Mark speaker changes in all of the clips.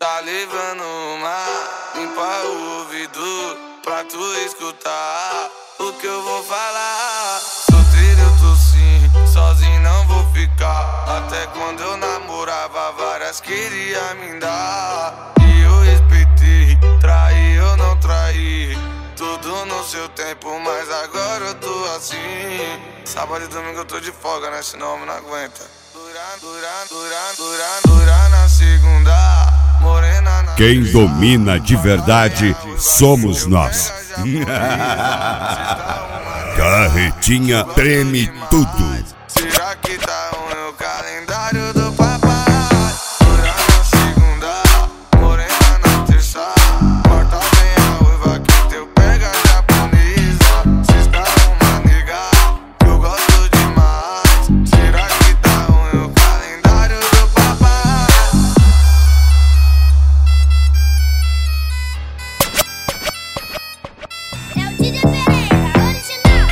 Speaker 1: Tá levando uma, limpa o ouvido pra tu escutar o que eu vou falar. Solteiro eu tô sim, sozinho não vou ficar. Até quando eu namorava, várias queria me dar. E eu respeitei, traí eu não traí. Tudo no seu tempo, mas agora eu tô assim. Sábado e domingo eu tô de folga, né? Senão eu não aguenta. Dura na segunda. Morena na
Speaker 2: Quem domina de verdade somos nós. Carretinha treme tudo.
Speaker 1: Será que tá ruim o calendário do papai? Dura na segunda, morena na terça. Quarta vem a uiva que teu pega japonesa. Sexta uma nega que eu gosto demais. Será que tá ruim o calendário do papai?
Speaker 3: É o DJ Pereira, original.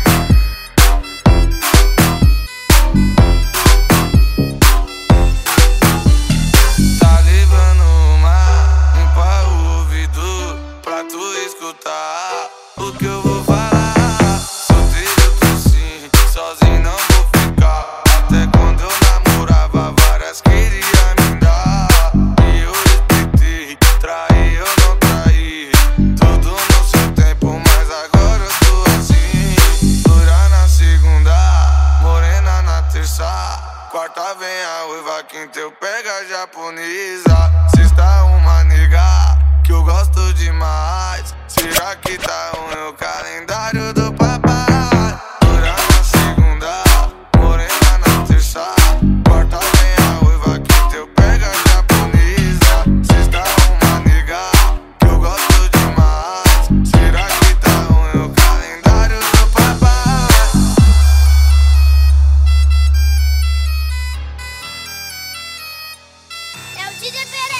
Speaker 1: Tá levando uma, limpa o ouvido pra tu escutar o que eu vou falar. Solteiro eu tô sim, sozinho não vou ficar. Até quando eu namorava, várias queria me dar. E eu respeitei, traí eu não traí. Tudo no seu tempo, mas agora eu tô assim. Dura na segunda, morena na terça. Quarta vem a uiva, quinta eu pega japonesa. Sexta uma nega que eu gosto demais. Será que tá ruim o calendário do papai? Dura na segunda, morena na terça. Quarta vem a uiva, quinta eu pega japonesa. Sexta uma nega que eu gosto demais. Será que tá ruim o calendário do papai?
Speaker 3: É o DJ Pereira.